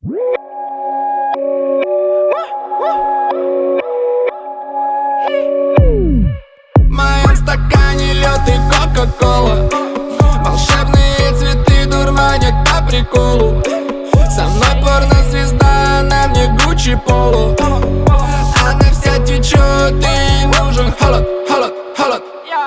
В моем стакане лед и кока-кола. Волшебные цветы дурманят по приколу. Со мной порнозвезда, она мне Гуччи Поло. Она вся течет, и нужен холод, холод, холод.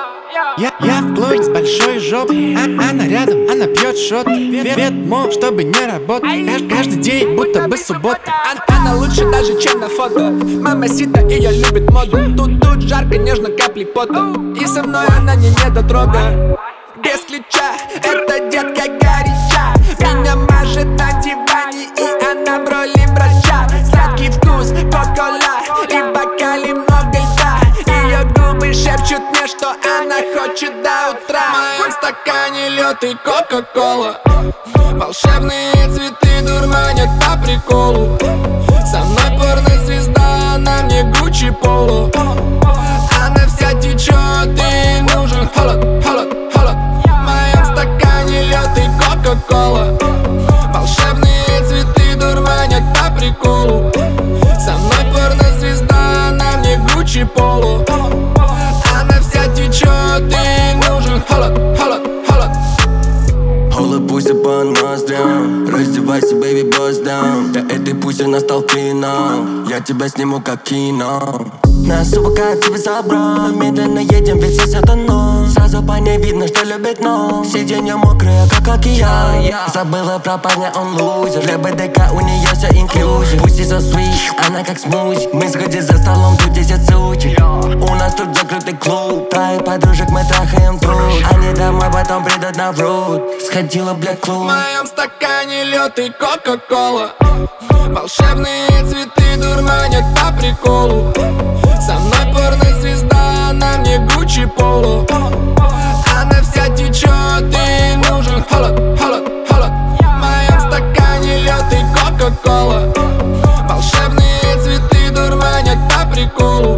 Я вплоть с большой жопой, она рядом, она пьет шот. Ветмо, чтобы не работать, каждый день будто бы суббота. Она лучше даже, чем на фото. Мамасита, ее любит моду. Тут жарко, нежно, капли пота. И со мной она не недотрога. Без ключа, эта детка горяча. Меня мажет на диване, и она в роли врача. Сладкий вкус, кока-кола, и в бокале много льда. Ее губы шепчут мне, что она хочет до утра. В моем стакане лед и кока-кола. Волшебные цветы дурманят по приколу. Со мной порнозвезда, она мне Гуччи Поло. Она вся течет, и нужен холод, холод, холод. В моем стакане лед и кока-кола. Волшебные цветы дурманят по приколу. Со мной порнозвезда, она мне Гуччи Поло. Она вся течет, и нужен холод, холод, холод. Холод пусть по ноздрям. Раздевайся, baby, buzz down. Для этой пуси настал финал. Я тебя сниму как кино. Нас убегает тебе забрал. Медленно едем, ведь сосет оно. Сразу по ней видно, что любит нос. Сиденье мокрое, как океан. Забыла про парня, он лузер. Для БДК у нее все инклюзив. Пусть so sweet, она как смузи. Мы сходим за столом, тут 10 сучек. У нас тут закрытый клуб. Твоих подружек мы трахаем тут. Они домой потом придут на врут. Сходила, блядь, клуб. В моем стакане лед и кока-кола. Волшебные цветы дурманят по приколу. Со мной порнозвезда, она мне Гуччи Поло. Она вся течет, и нужен холод, холод, холод. В моем стакане лед и кока-кола. Волшебные цветы дурманят по приколу.